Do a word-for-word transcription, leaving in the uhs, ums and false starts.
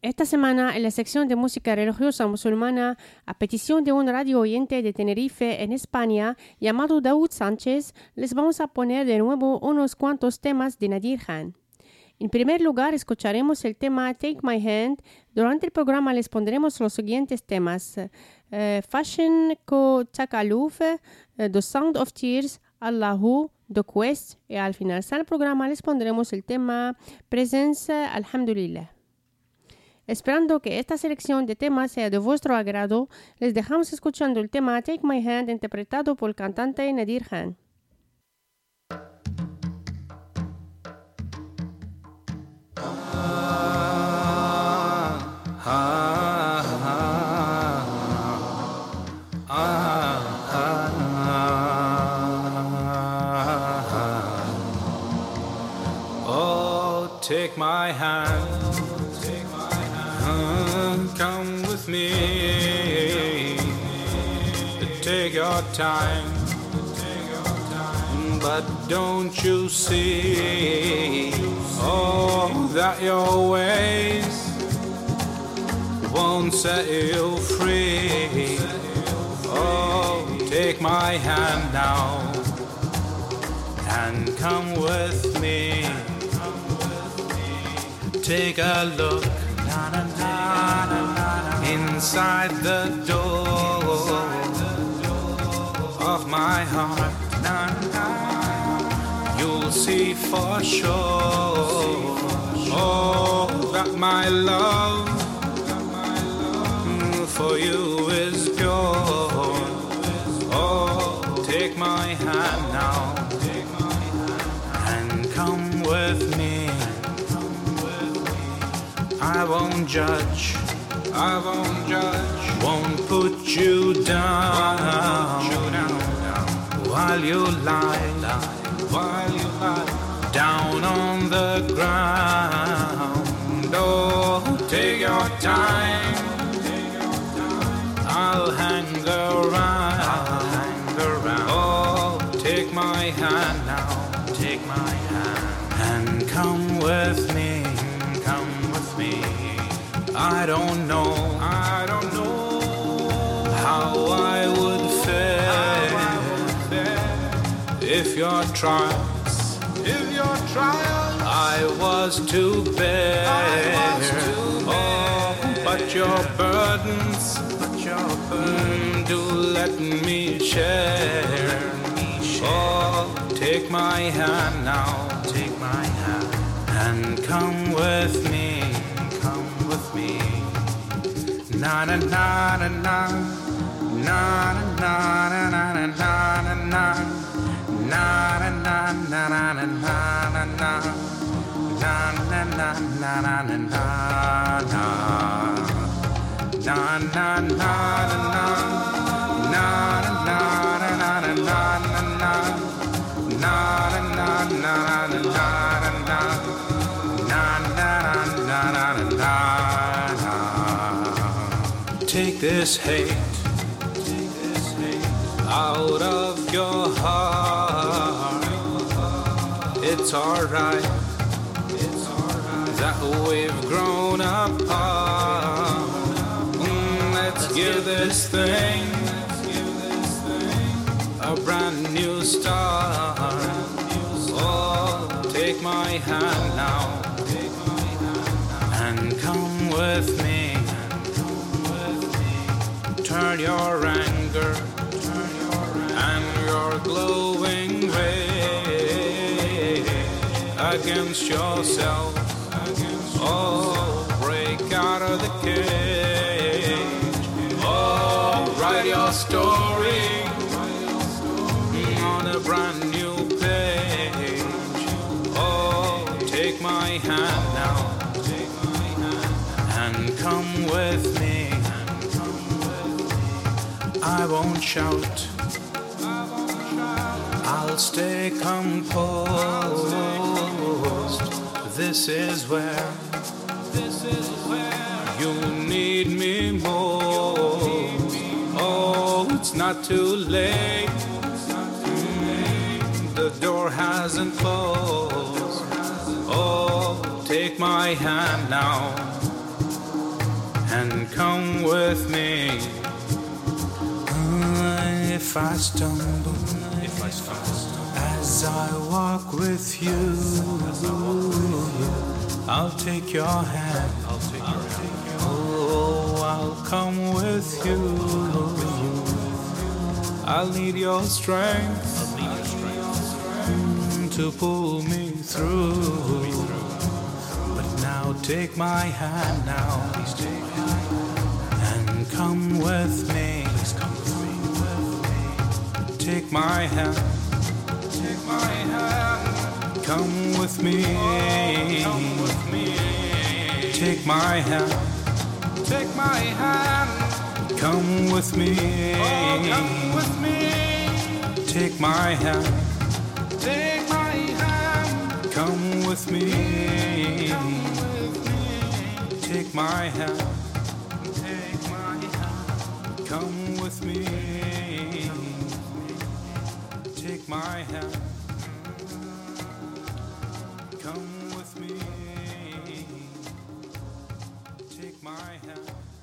Esta semana, en la sección de música religiosa musulmana, a petición de un radio oyente de Tenerife, en España, llamado Daoud Sánchez, les vamos a poner de nuevo unos cuantos temas de Nadir Khan. En primer lugar, escucharemos el tema Take My Hand. Durante el programa les pondremos los siguientes temas. Uh, Fashion Ko Takaluf, uh, The Sound of Tears, Allahu, The Quest. Y al finalizar el programa les pondremos el tema Presence, Alhamdulillah. Esperando que esta selección de temas sea de vuestro agrado, les dejamos escuchando el tema Take My Hand interpretado por el cantante Nadir Khan. Oh, take my hand. Come with me, take your time, but don't you see, oh, that your ways won't set you free. Oh, take my hand now and come with me, take a look inside the door of my heart. You'll see for sure, oh, that my love for you is pure. Oh, take my hand now and come with me. I won't judge, I won't judge, won't put you down, while you lie, while you lie down on the ground. Oh, take your time, I'll hang around, oh, take my hand now, take my hand and come with me, come with me. I don't know, I don't know how I would fare if your trials, if your trials I was to bear. Was to oh, bear. But your burdens, but your burdens mm, do let me share. Let me share. Oh, take my hand now, take my hand and come with me. With me, na na na na na, na na na na na na na na, na na na na na na na na, na na na na na na na, na na na na Take this hate, take this hate out of your heart. It's alright, it's alright that we've grown apart. Mm, let's give this thing a brand new start. Oh, take my hand now and come with me. Turn your anger and your glowing rage against yourself. Oh, break out of the cage. Oh, write your story on a brand new page. Oh, take my hand now and come with me. I won't shout, I'll stay composed. This is where, this is where you need me most. Oh, it's not too late, the door hasn't closed. Oh, take my hand now and come with me. Uh, if I stumble, if I stumble, as I walk with you, I'll take your hand. I'll take your hand. Oh, I'll come with you. I'll need your strength. I'll need your strength to pull me through. But now take my hand now. Please take my hand and come with me. Please come with me. Take my hand. Take my hand. Come with me. Oh, come with me. Take my hand. Take my hand. Come with me. Oh, come with me. Take my hand. Take my hand. Come with me. Come with me. Take my hand. Take my hand. Come with me. Take my hand. Come with me. Take my hand.